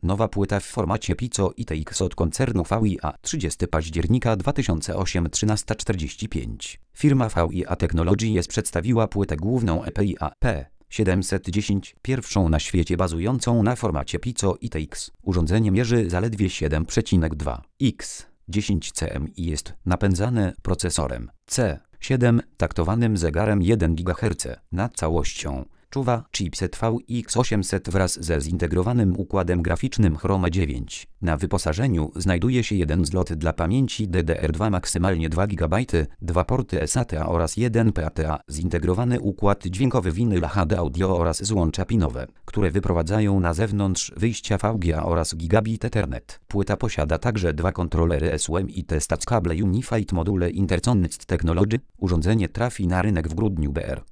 Nowa płyta w formacie Piezo ITX od koncernu VIA 30 października 2008 13:45. Firma VIA Technologies przedstawiła płytę główną EPIA P710, pierwszą na świecie bazującą na formacie Piezo ITX. Urządzenie mierzy zaledwie 7,2 x 10 cm i jest napędzane procesorem C7 taktowanym zegarem 1 GHz. Nad całością czuwa chipset VX800 wraz ze zintegrowanym układem graficznym Chrome 9. Na wyposażeniu znajduje się jeden zlot dla pamięci DDR2 maksymalnie 2 GB, 2 porty SATA oraz 1 PATA, zintegrowany układ dźwiękowy Vinyl HD Audio oraz złącza pinowe, które wyprowadzają na zewnątrz wyjścia VGA oraz Gigabit Ethernet. Płyta posiada także dwa kontrolery SUM i T-Stats Cable Unified Module Interconnect Technology. Urządzenie trafi na rynek w grudniu br.